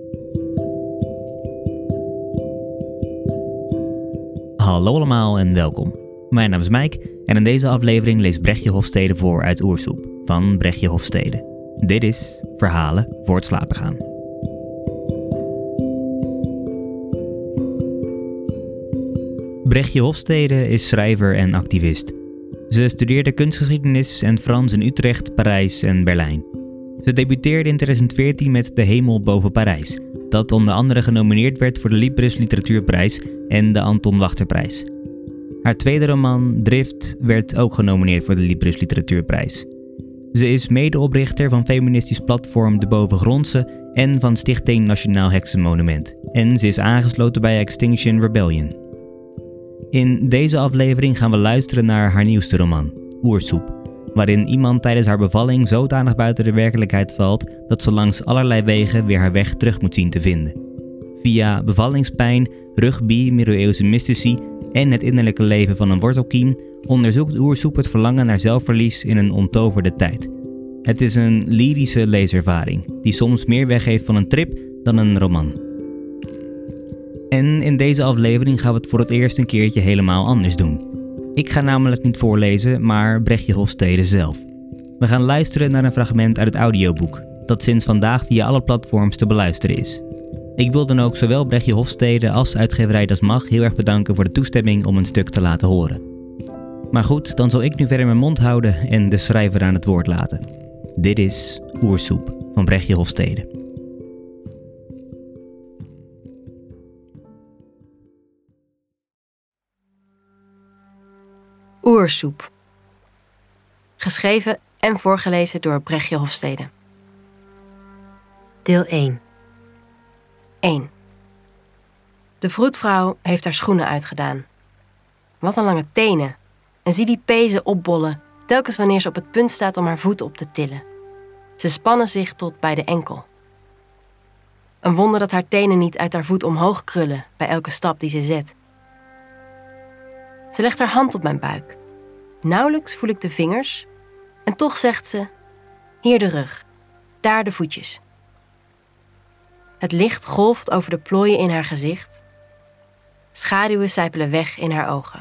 Hallo allemaal en welkom. Mijn naam is Mike en in deze aflevering leest Brechtje Hofstede voor uit Oersoep van Brechtje Hofstede. Dit is Verhalen voor het slapen gaan. Brechtje Hofstede is schrijver en activist. Ze studeerde kunstgeschiedenis en Frans in Utrecht, Parijs en Berlijn. Ze debuteerde in 2014 met De Hemel boven Parijs, dat onder andere genomineerd werd voor de Libris Literatuurprijs en de Anton Wachterprijs. Haar tweede roman, Drift, werd ook genomineerd voor de Libris Literatuurprijs. Ze is medeoprichter van feministisch platform De Bovengrondse en van Stichting Nationaal Heksenmonument. En ze is aangesloten bij Extinction Rebellion. In deze aflevering gaan we luisteren naar haar nieuwste roman, Oersoep, waarin iemand tijdens haar bevalling zodanig buiten de werkelijkheid valt dat ze langs allerlei wegen weer haar weg terug moet zien te vinden. Via bevallingspijn, rugby, middeleeuwse mystici en het innerlijke leven van een wortelkiem onderzoekt Oersoep het verlangen naar zelfverlies in een onttoverde tijd. Het is een lyrische leeservaring die soms meer weggeeft van een trip dan een roman. En in deze aflevering gaan we het voor het eerst een keertje helemaal anders doen. Ik ga namelijk niet voorlezen, maar Brechtje Hofstede zelf. We gaan luisteren naar een fragment uit het audioboek, dat sinds vandaag via alle platforms te beluisteren is. Ik wil dan ook zowel Brechtje Hofstede als uitgeverij Das Mag heel erg bedanken voor de toestemming om een stuk te laten horen. Maar goed, dan zal ik nu verder mijn mond houden en de schrijver aan het woord laten. Dit is Oersoep van Brechtje Hofstede. Oersoep. Geschreven en voorgelezen door Brechtje Hofstede. Deel 1. 1. De vroedvrouw heeft haar schoenen uitgedaan. Wat een lange tenen. En zie die pezen opbollen, telkens wanneer ze op het punt staat om haar voet op te tillen. Ze spannen zich tot bij de enkel. Een wonder dat haar tenen niet uit haar voet omhoog krullen bij elke stap die ze zet. Ze legt haar hand op mijn buik. Nauwelijks voel ik de vingers en toch zegt ze: hier de rug, daar de voetjes. Het licht golft over de plooien in haar gezicht. Schaduwen sijpelen weg in haar ogen.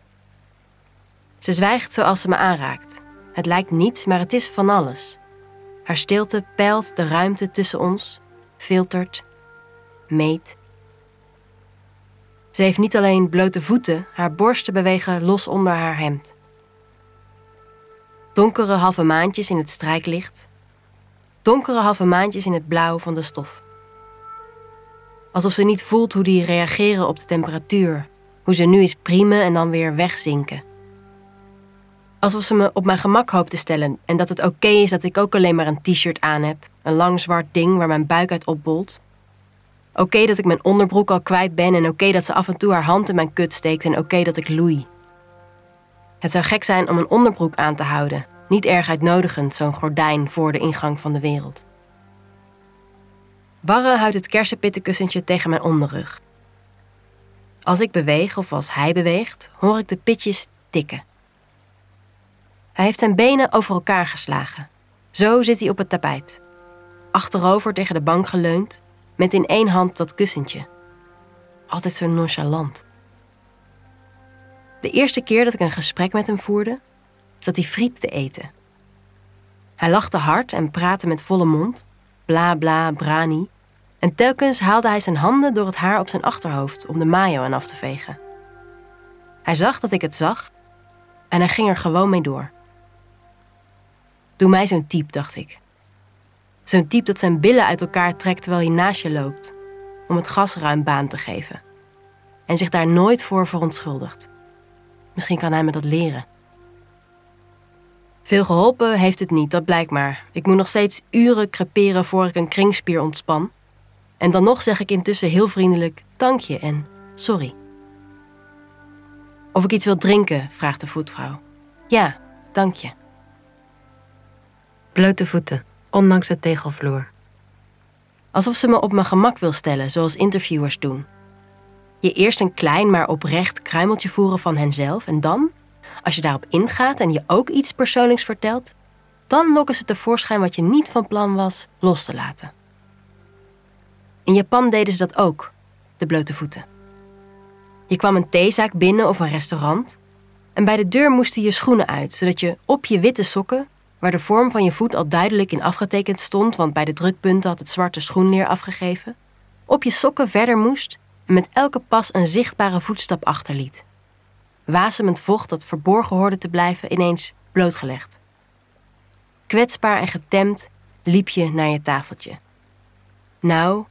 Ze zwijgt zoals ze me aanraakt. Het lijkt niets, maar het is van alles. Haar stilte peilt de ruimte tussen ons, filtert, meet. Ze heeft niet alleen blote voeten, haar borsten bewegen los onder haar hemd. Donkere halve maantjes in het strijklicht. Donkere halve maantjes in het blauw van de stof. Alsof ze niet voelt hoe die reageren op de temperatuur. Hoe ze nu eens priemen en dan weer wegzinken. Alsof ze me op mijn gemak hoopt te stellen en dat het oké is dat ik ook alleen maar een t-shirt aan heb. Een lang zwart ding waar mijn buik uit opbolt. Oké dat ik mijn onderbroek al kwijt ben en oké dat ze af en toe haar hand in mijn kut steekt en oké dat ik loei. Het zou gek zijn om een onderbroek aan te houden. Niet erg uitnodigend, zo'n gordijn voor de ingang van de wereld. Barre houdt het kersenpittenkussentje tegen mijn onderrug. Als ik beweeg of als hij beweegt, hoor ik de pitjes tikken. Hij heeft zijn benen over elkaar geslagen. Zo zit hij op het tapijt. Achterover tegen de bank geleund, met in één hand dat kussentje. Altijd zo nonchalant. De eerste keer dat ik een gesprek met hem voerde, zat hij friet te eten. Hij lachte hard en praatte met volle mond, bla bla brani, en telkens haalde hij zijn handen door het haar op zijn achterhoofd om de mayo aan af te vegen. Hij zag dat ik het zag en hij ging er gewoon mee door. Doe mij zo'n type, dacht ik. Zo'n type dat zijn billen uit elkaar trekt terwijl hij naast je loopt, om het gas ruim baan te geven. En zich daar nooit voor verontschuldigt. Misschien kan hij me dat leren. Veel geholpen heeft het niet, dat blijkt maar. Ik moet nog steeds uren creperen voor ik een kringspier ontspan. En dan nog zeg ik intussen heel vriendelijk dank je en sorry. Of ik iets wil drinken, vraagt de voetvrouw. Ja, dank je. Blote voeten, ondanks de tegelvloer. Alsof ze me op mijn gemak wil stellen, zoals interviewers doen. Je eerst een klein maar oprecht kruimeltje voeren van henzelf en dan, als je daarop ingaat en je ook iets persoonlijks vertelt, dan lokken ze tevoorschijn wat je niet van plan was los te laten. In Japan deden ze dat ook, de blote voeten. Je kwam een theezaak binnen of een restaurant en bij de deur moesten je schoenen uit, zodat je op je witte sokken, waar de vorm van je voet al duidelijk in afgetekend stond, want bij de drukpunten had het zwarte schoenleer afgegeven, op je sokken verder moest en met elke pas een zichtbare voetstap achterliet. Wasemend vocht dat verborgen hoorde te blijven ineens blootgelegd. Kwetsbaar en getemd liep je naar je tafeltje. Nou,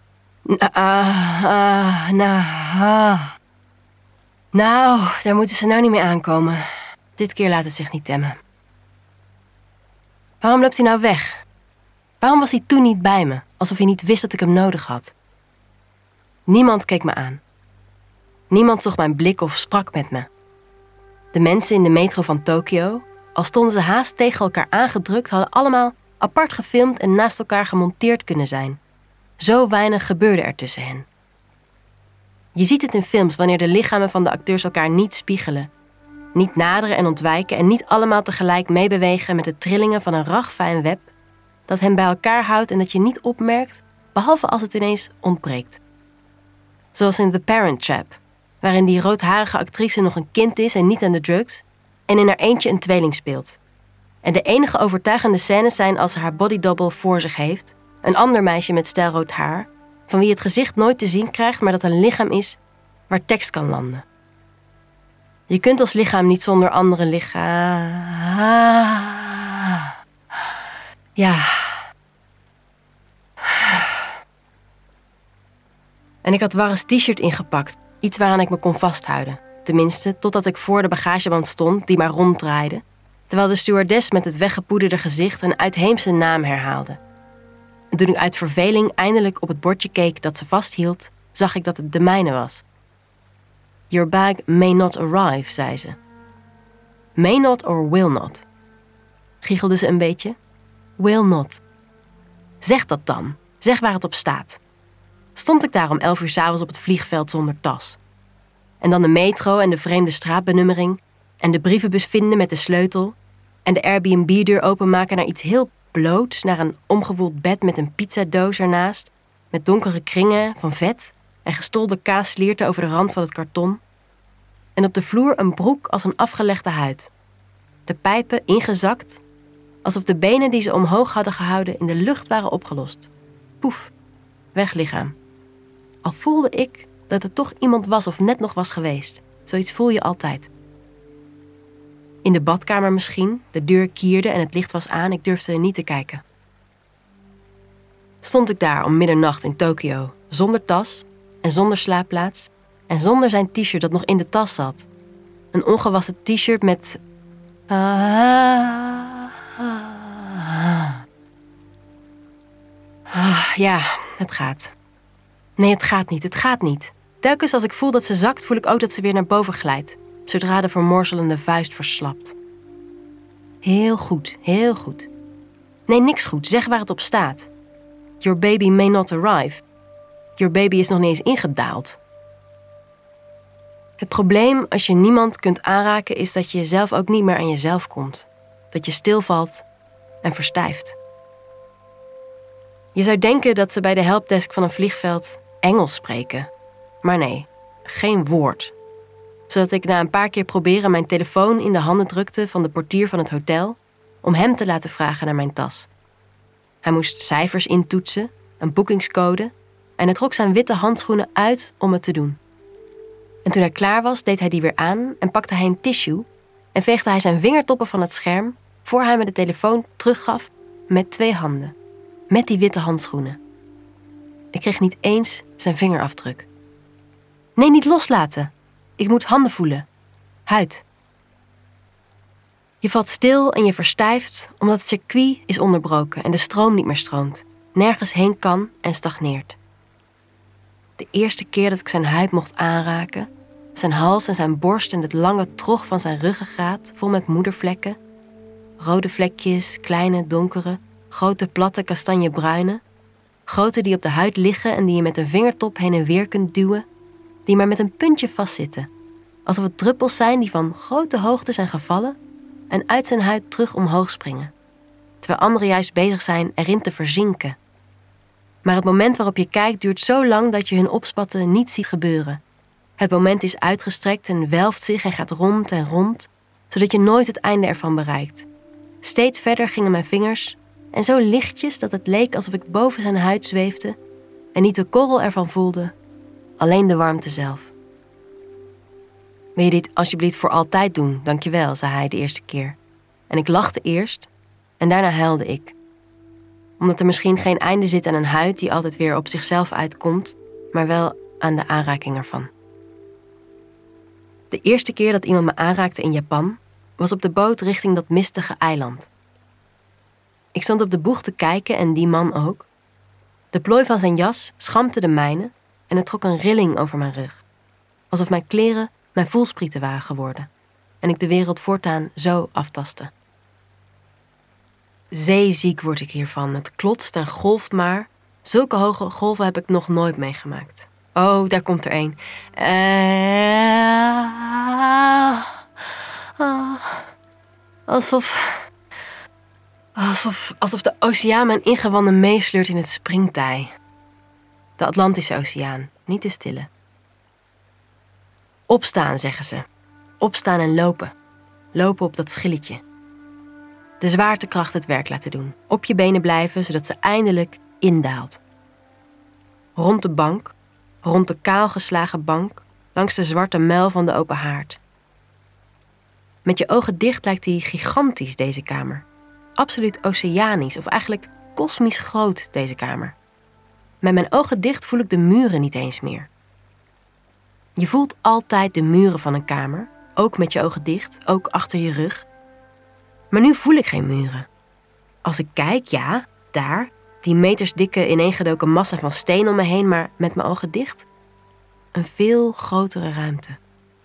daar moeten ze nou niet mee aankomen. Dit keer laat het zich niet temmen. Waarom loopt hij nou weg? Waarom was hij toen niet bij me, alsof hij niet wist dat ik hem nodig had? Niemand keek me aan. Niemand zocht mijn blik of sprak met me. De mensen in de metro van Tokio, al stonden ze haast tegen elkaar aangedrukt, hadden allemaal apart gefilmd en naast elkaar gemonteerd kunnen zijn. Zo weinig gebeurde er tussen hen. Je ziet het in films wanneer de lichamen van de acteurs elkaar niet spiegelen, niet naderen en ontwijken en niet allemaal tegelijk meebewegen met de trillingen van een ragfijn web dat hen bij elkaar houdt en dat je niet opmerkt, behalve als het ineens ontbreekt. Zoals in The Parent Trap, waarin die roodharige actrice nog een kind is en niet aan de drugs en in haar eentje een tweeling speelt. En de enige overtuigende scènes zijn als ze haar bodydouble voor zich heeft, een ander meisje met stijlrood haar, van wie het gezicht nooit te zien krijgt, maar dat een lichaam is waar tekst kan landen. Je kunt als lichaam niet zonder andere lichaam. Ja. En ik had Warren's t-shirt ingepakt, iets waaraan ik me kon vasthouden. Tenminste, totdat ik voor de bagageband stond, die maar ronddraaide, terwijl de stewardess met het weggepoederde gezicht een uitheemse naam herhaalde. En toen ik uit verveling eindelijk op het bordje keek dat ze vasthield, zag ik dat het de mijne was. Your bag may not arrive, zei ze. May not or will not? Giechelde ze een beetje. Will not. Zeg dat dan. Zeg waar het op staat. Stond ik daar om 11 uur 's avonds op het vliegveld zonder tas? En dan de metro en de vreemde straatbenummering en de brievenbus vinden met de sleutel en de Airbnb-deur openmaken naar iets heel bloots, naar een omgewoeld bed met een pizzadoos ernaast, met donkere kringen van vet en gestolde kaas slierten over de rand van het karton. En op de vloer een broek als een afgelegde huid. De pijpen ingezakt, alsof de benen die ze omhoog hadden gehouden in de lucht waren opgelost. Poef, weg lichaam. Al voelde ik dat er toch iemand was of net nog was geweest. Zoiets voel je altijd. In de badkamer misschien, de deur kierde en het licht was aan, ik durfde niet te kijken. Stond ik daar om middernacht in Tokio, zonder tas en zonder slaapplaats en zonder zijn t-shirt dat nog in de tas zat. Een ongewassen t-shirt met... Ja, het gaat. Nee, het gaat niet. Telkens als ik voel dat ze zakt, voel ik ook dat ze weer naar boven glijdt, zodra de vermorzelende vuist verslapt. Heel goed, heel goed. Nee, niks goed, zeg waar het op staat. Your baby may not arrive. Your baby is nog niet eens ingedaald. Het probleem als je niemand kunt aanraken is dat je zelf ook niet meer aan jezelf komt. Dat je stilvalt en verstijft. Je zou denken dat ze bij de helpdesk van een vliegveld Engels spreken. Maar nee, geen woord. Zodat ik na een paar keer proberen mijn telefoon in de handen drukte van de portier van het hotel om hem te laten vragen naar mijn tas. Hij moest cijfers intoetsen, een boekingscode en hij trok zijn witte handschoenen uit om het te doen. En toen hij klaar was, deed hij die weer aan en pakte hij een tissue en veegde hij zijn vingertoppen van het scherm voor hij me de telefoon teruggaf met 2 handen. Met die witte handschoenen. Ik kreeg niet eens zijn vingerafdruk. Nee, niet loslaten. Ik moet handen voelen. Huid. Je valt stil en je verstijft omdat het circuit is onderbroken en de stroom niet meer stroomt. Nergens heen kan en stagneert. De eerste keer dat ik zijn huid mocht aanraken, zijn hals en zijn borst en het lange trog van zijn ruggengraat vol met moedervlekken, rode vlekjes, kleine, donkere, grote, platte, kastanjebruine, grote die op de huid liggen en die je met een vingertop heen en weer kunt duwen, die maar met een puntje vastzitten, alsof het druppels zijn die van grote hoogte zijn gevallen en uit zijn huid terug omhoog springen, terwijl anderen juist bezig zijn erin te verzinken. Maar het moment waarop je kijkt duurt zo lang dat je hun opspatten niet ziet gebeuren. Het moment is uitgestrekt en welft zich en gaat rond en rond, zodat je nooit het einde ervan bereikt. Steeds verder gingen mijn vingers en zo lichtjes dat het leek alsof ik boven zijn huid zweefde en niet de korrel ervan voelde, alleen de warmte zelf. Wil je dit alsjeblieft voor altijd doen, dankjewel, zei hij de eerste keer. En ik lachte eerst en daarna huilde ik. Omdat er misschien geen einde zit aan een huid die altijd weer op zichzelf uitkomt, maar wel aan de aanraking ervan. De eerste keer dat iemand me aanraakte in Japan was op de boot richting dat mistige eiland. Ik stond op de boeg te kijken en die man ook. De plooi van zijn jas schampte de mijne en het trok een rilling over mijn rug. Alsof mijn kleren mijn voelsprieten waren geworden en ik de wereld voortaan zo aftastte. Zeeziek word ik hiervan. Het klotst en golft maar. Zulke hoge golven heb ik nog nooit meegemaakt. Oh, daar komt er een. Alsof de oceaan mijn ingewanden meesleurt in het springtij. De Atlantische Oceaan, niet de stille. Opstaan, zeggen ze. Opstaan en lopen. Lopen op dat schilletje. De zwaartekracht het werk laten doen. Op je benen blijven, zodat ze eindelijk indaalt. Rond de bank, rond de kaalgeslagen bank, langs de zwarte muil van de open haard. Met je ogen dicht lijkt die gigantisch, deze kamer. Absoluut oceanisch, of eigenlijk kosmisch groot, deze kamer. Met mijn ogen dicht voel ik de muren niet eens meer. Je voelt altijd de muren van een kamer, ook met je ogen dicht, ook achter je rug. Maar nu voel ik geen muren. Als ik kijk, ja, daar, die metersdikke ineengedoken massa van steen om me heen, maar met mijn ogen dicht, een veel grotere ruimte.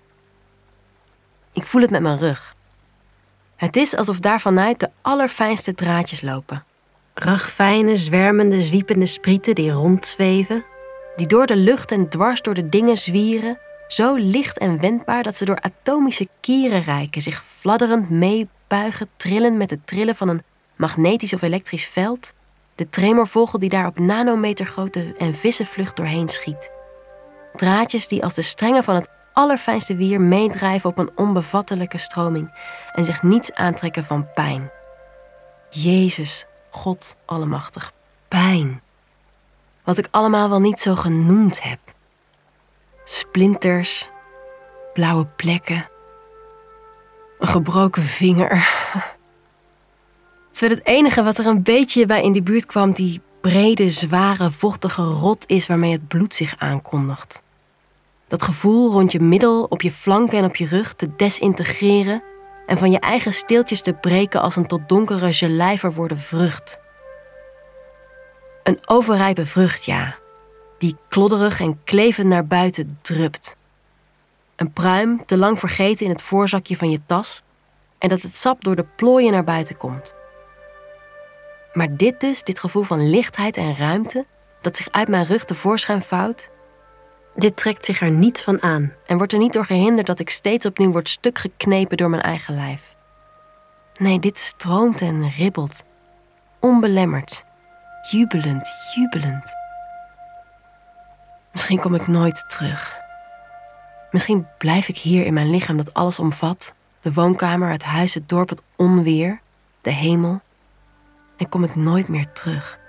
Ik voel het met mijn rug. Het is alsof daar vanuit de allerfijnste draadjes lopen. Ragfijne, zwermende, zwiepende sprieten die rondzweven, die door de lucht en dwars door de dingen zwieren, zo licht en wendbaar dat ze door atomische kieren reiken, zich fladderend meebuigen, trillen met het trillen van een magnetisch of elektrisch veld, de tremorvogel die daar op nanometergrootte en vissenvlucht doorheen schiet. Draadjes die als de strengen van het allerfijnste wier meedrijven op een onbevattelijke stroming en zich niets aantrekken van pijn. Jezus, God allemachtig, pijn. Wat ik allemaal wel niet zo genoemd heb. Splinters, blauwe plekken, een gebroken vinger. Terwijl het enige wat er een beetje bij in de buurt kwam, die brede, zware, vochtige rot is waarmee het bloed zich aankondigt. Dat gevoel rond je middel, op je flanken en op je rug te desintegreren en van je eigen steeltjes te breken als een tot donkere gelei verworden vrucht. Een overrijpe vrucht, ja, die klodderig en klevend naar buiten drupt. Een pruim, te lang vergeten in het voorzakje van je tas en dat het sap door de plooien naar buiten komt. Maar dit gevoel van lichtheid en ruimte, dat zich uit mijn rug tevoorschijn vouwt, dit trekt zich er niets van aan en wordt er niet door gehinderd dat ik steeds opnieuw word stuk geknepen door mijn eigen lijf. Nee, dit stroomt en ribbelt, onbelemmerd, jubelend, jubelend. Misschien kom ik nooit terug. Misschien blijf ik hier in mijn lichaam dat alles omvat, de woonkamer, het huis, het dorp, het onweer, de hemel, en kom ik nooit meer terug.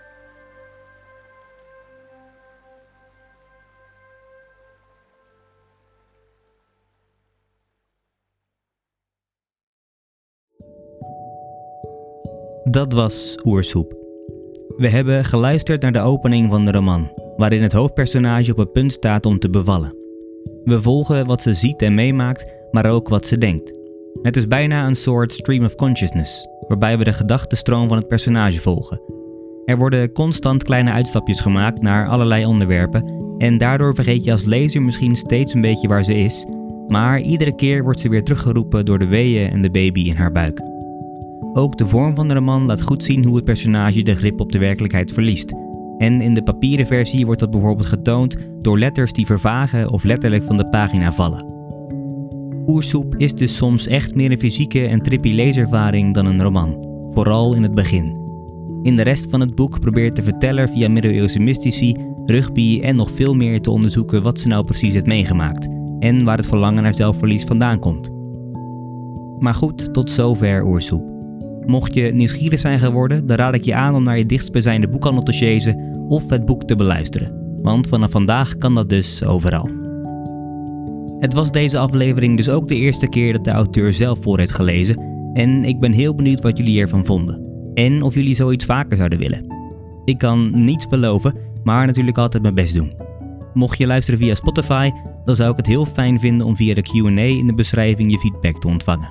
Dat was Oersoep. We hebben geluisterd naar de opening van de roman, waarin het hoofdpersonage op het punt staat om te bevallen. We volgen wat ze ziet en meemaakt, maar ook wat ze denkt. Het is bijna een soort stream of consciousness, waarbij we de gedachtenstroom van het personage volgen. Er worden constant kleine uitstapjes gemaakt naar allerlei onderwerpen en daardoor vergeet je als lezer misschien steeds een beetje waar ze is, maar iedere keer wordt ze weer teruggeroepen door de weeën en de baby in haar buik. Ook de vorm van de roman laat goed zien hoe het personage de grip op de werkelijkheid verliest. En in de papieren versie wordt dat bijvoorbeeld getoond door letters die vervagen of letterlijk van de pagina vallen. Oersoep is dus soms echt meer een fysieke en trippy leeservaring dan een roman, vooral in het begin. In de rest van het boek probeert de verteller via middeleeuwse mystici, rugby en nog veel meer te onderzoeken wat ze nou precies heeft meegemaakt en waar het verlangen naar zelfverlies vandaan komt. Maar goed, tot zover Oersoep. Mocht je nieuwsgierig zijn geworden, dan raad ik je aan om naar je dichtstbijzijnde boekhandel te sjezen of het boek te beluisteren, want vanaf vandaag kan dat dus overal. Het was deze aflevering dus ook de eerste keer dat de auteur zelf voor heeft gelezen en ik ben heel benieuwd wat jullie ervan vonden en of jullie zoiets vaker zouden willen. Ik kan niets beloven, maar natuurlijk altijd mijn best doen. Mocht je luisteren via Spotify, dan zou ik het heel fijn vinden om via de Q&A in de beschrijving je feedback te ontvangen.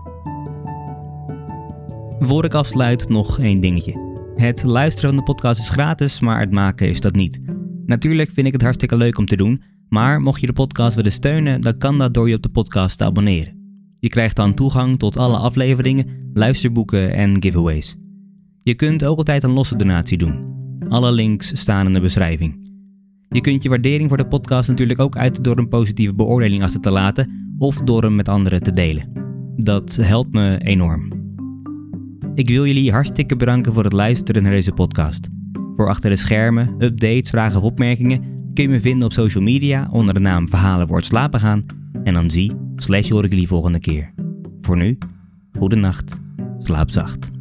Voor ik afsluit nog één dingetje. Het luisteren van de podcast is gratis, maar het maken is dat niet. Natuurlijk vind ik het hartstikke leuk om te doen, maar mocht je de podcast willen steunen, dan kan dat door je op de podcast te abonneren. Je krijgt dan toegang tot alle afleveringen, luisterboeken en giveaways. Je kunt ook altijd een losse donatie doen. Alle links staan in de beschrijving. Je kunt je waardering voor de podcast natuurlijk ook uiten door een positieve beoordeling achter te laten of door hem met anderen te delen. Dat helpt me enorm. Ik wil jullie hartstikke bedanken voor het luisteren naar deze podcast. Voor achter de schermen, updates, vragen of opmerkingen kun je me vinden op social media onder de naam Verhalen voor het slapen gaan. En dan hoor ik jullie volgende keer. Voor nu, goedenacht, slaap zacht.